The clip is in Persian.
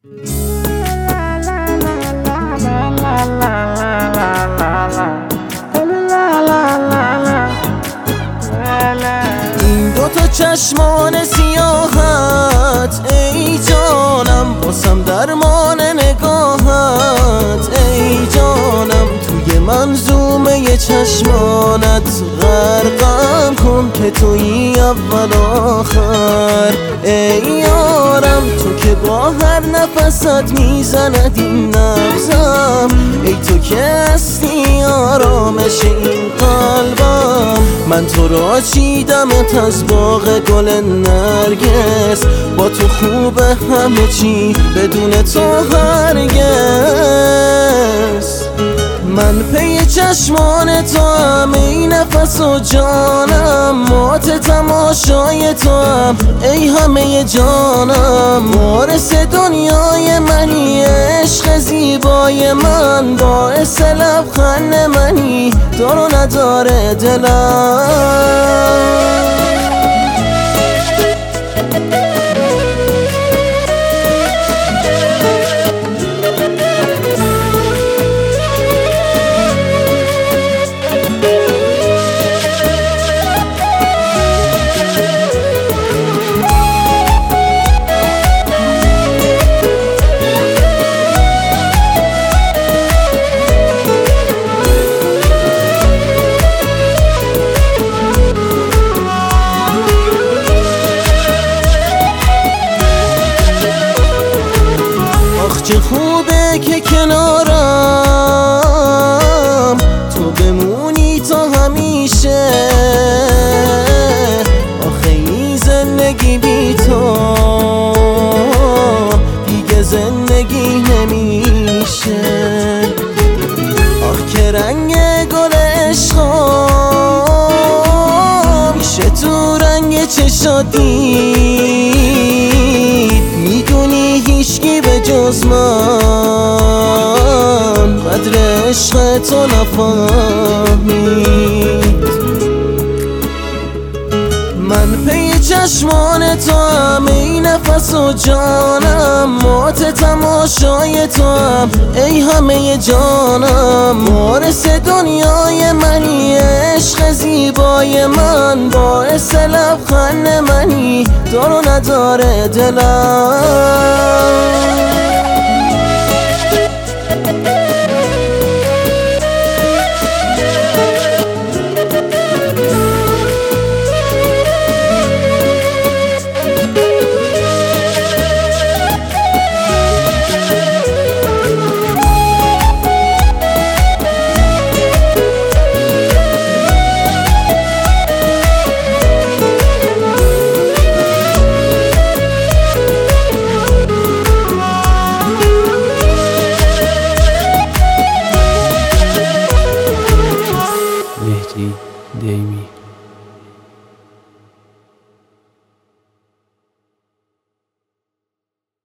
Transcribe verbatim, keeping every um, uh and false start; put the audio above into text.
این دوتا چشمان سیاهت ای جانم، باسم درمان نگاهت ای جانم. توی منظومه چشمانت غرقم کن که توی اول آخر ای یارم. تو که با هر نفست میزند این نبضم، ای تو که هستی آرامش این قلبم. من تو را چیدمت از باغ گل نرگس، با تو خوبه همه چی بدون تو هرگز. من پی چشمان تو هم ای نفس و جانم، مات تماشای تو هم ای همه جانم. وارث دنیای منی، عشق زیبای من، باعث لبخند منی، دار و نداره دلم. چه خوبه که کنارم تو بمونی تا همیشه، آخه این زندگی بی تو دیگه زندگی نمیشه. آخ که رنگ گل عشقا میشه تو رنگ چشات دید، میدونی هیچکی به جز من قدر عشق تو نفهمید. من پی چشمان تو هم ای نفس و جانم، مات تماشای تو هم ای همه جانم. وارث دنیای منی، عشق زیبای من، باعث لبخند منی، دار و نداره دلم. مهدی دیمی.